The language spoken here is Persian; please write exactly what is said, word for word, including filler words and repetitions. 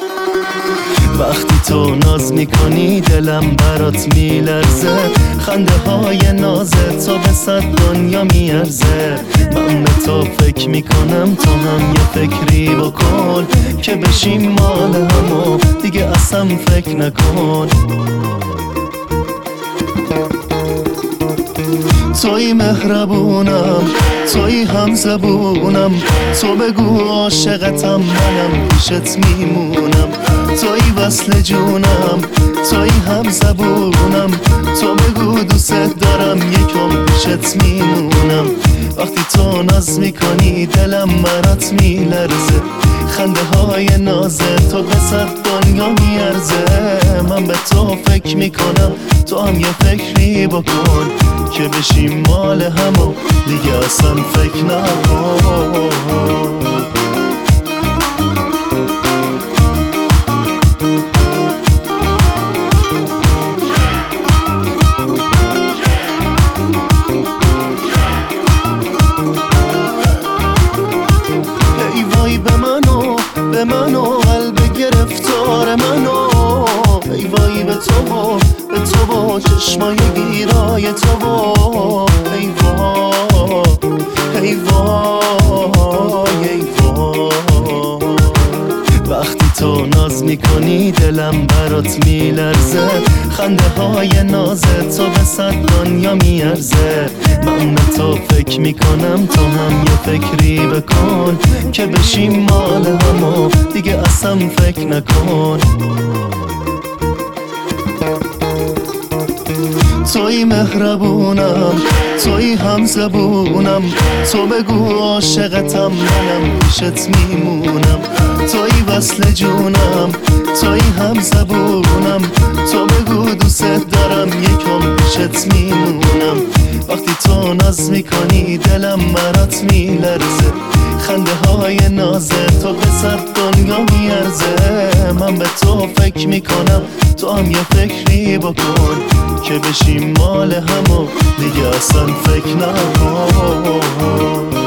وقتی تو ناز میکنی دلم برات میلرزه، خنده های نازت تا به صد دنیا میارزه. من به تو فکر میکنم تو هم یه فکری بکن که بشیم مال هم و دیگه اصلا فکر نکن. توی مهربونم، توی هم زبونم، تو بگو عاشقتم منم پیشت میمونم. توی وصل جونم، توی هم زبونم، تو بگو دوست دارم یکم پیشت میمونم. وقتی تو ناز میکنی دلم برات میلرزه، خنده های نازه تو به صد دنیا میارزه. من به تو فکر میکنم تو هم یه فکری بکن که بشیم مال هم و دیگه اصلا فکر نکن. ای وای به منو، به منو قلب گرفتار منو، ای وای به تو و به تو و چشمای گیرای تو و ای وای ای وای ای وای. وقتی تو ناز میکنی دلم برات میلرزه، خنده های نازت تو به صد دنیا میارزه. من به تو فکر میکنم تو هم یه فکری بکن که بشیم مال هم و دیگه اصلا فکر نکن. توی مهربونم، توی هم زبونم، تو بگو عاشقتم منم پیشت میمونم. توی وصل جونم، توی هم زبونم، تو بگو دوست دارم یکم پیشت میمونم. وقتی تو ناز میکنی دلم برات میلرزه، خنده های نازه تو به صد دنیا میارزه. من به تو فکر میکنم تو هم یه فکری بکن که بشیم مال هم و دیگه اصلا فکر نکن.